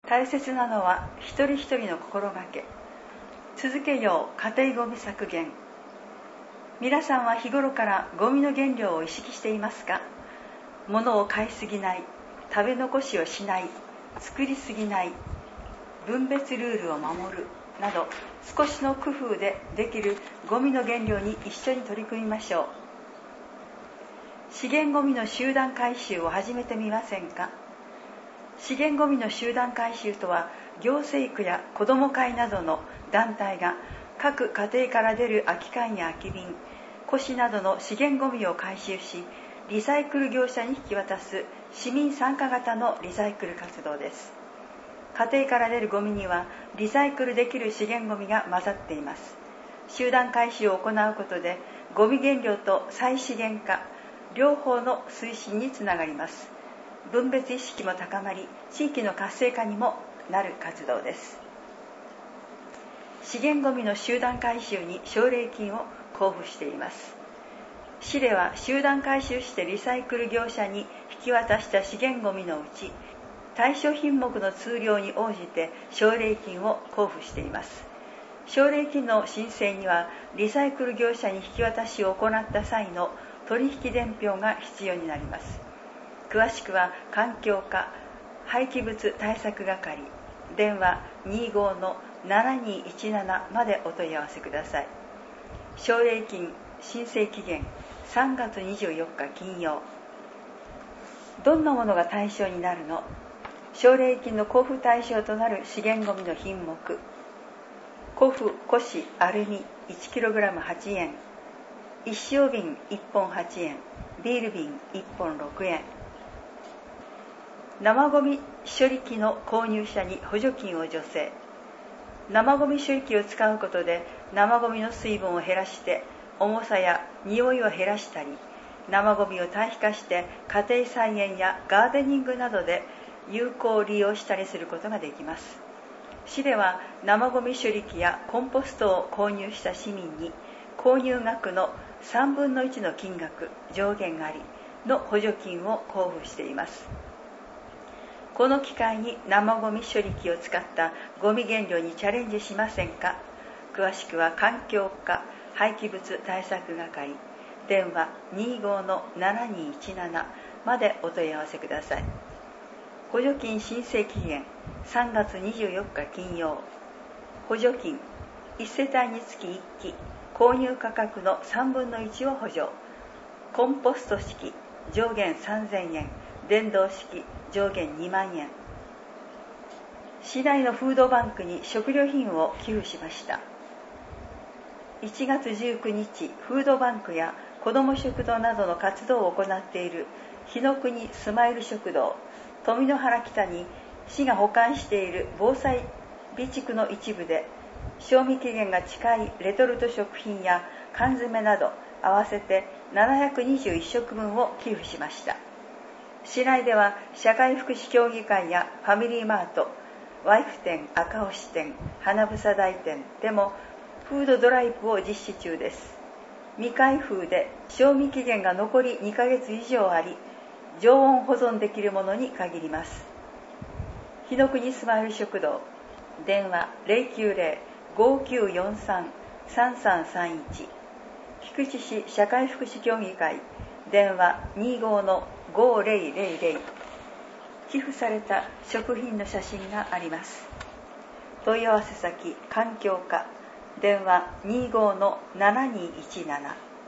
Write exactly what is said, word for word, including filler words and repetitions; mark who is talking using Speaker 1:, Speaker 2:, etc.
Speaker 1: 大切なのは一人一人の心がけ。続けよう家庭ゴミ削減。皆さんは日頃からゴミの減量を意識していますか？物を買いすぎない、食べ残しをしない、作りすぎない、分別ルールを守るなど、少しの工夫でできるゴミの減量に一緒に取り組みましょう。資源ゴミの集団回収を始めてみませんか？資源ゴミの集団回収とは、行政区や子ども会などの団体が各家庭から出る空き缶や空き瓶、古紙などの資源ゴミを回収し、リサイクル業者に引き渡す市民参加型のリサイクル活動です。家庭から出るゴミにはリサイクルできる資源ゴミが混ざっています。集団回収を行うことで、ゴミ減量と再資源化、両方の推進につながります。分別意識も高まり、地域の活性化にもなる活動です。資源ゴミの集団回収に奨励金を交付しています。市では集団回収してリサイクル業者に引き渡した資源ゴミのうち、対象品目の通量に応じて奨励金を交付しています。奨励金の申請には、リサイクル業者に引き渡しを行った際の取引伝票が必要になります。詳しくは環境課廃棄物対策係、電話 にじゅうごのななにいちなな までお問い合わせください。奨励金申請期限さんがつにじゅうよっか金曜。どんなものが対象になるの？奨励金の交付対象となる資源ゴミの品目。古布、古紙、アルミ いちキログラムはちえん、一升瓶いっぽんはちえん、ビール瓶いっぽんろくえん。生ゴミ処理機の購入者に補助金を助成。生ゴミ処理機を使うことで、生ゴミの水分を減らして重さや匂いを減らしたり、生ゴミを堆肥化して家庭菜園やガーデニングなどで有効利用したりすることができます。市では生ゴミ処理機やコンポストを購入した市民に、購入額のさんぶんのいちの金額、上限ありの補助金を交付しています。この機会に生ゴミ処理機を使ったゴミ減量にチャレンジしませんか？詳しくは環境課廃棄物対策係、電話 にじゅうごのななにいちなな までお問い合わせください。補助金申請期限さんがつにじゅうよっか金曜。補助金いち世帯につきいっき、購入価格のさんぶんのいちを補助。コンポスト式上限さんぜんえん、電動式上限にまんえん。市内のフードバンクに食料品を寄付しました。いちがつじゅうくにち、フードバンクや子ども食堂などの活動を行っている日の国スマイル食堂、富野原北に市が保管している防災備蓄の一部で、賞味期限が近いレトルト食品や缶詰など合わせてななひゃくにじゅういっしょくぶんを寄付しました。市内では社会福祉協議会やファミリーマート、ワイフ店、赤星店、花房台店でもフードドライブを実施中です。未開封で賞味期限が残りにかげつ以上あり、常温保存できるものに限ります。日の国スマイル食堂、電話 ゼロきゅうゼロ ごきゅうよんさん さんさんさんいち、菊池市社会福祉協議会、電話 にじゅうごのごぜろぜろぜろ。寄付された食品の写真があります。問い合わせ先環境課、電話 にじゅうごのななにいちなな。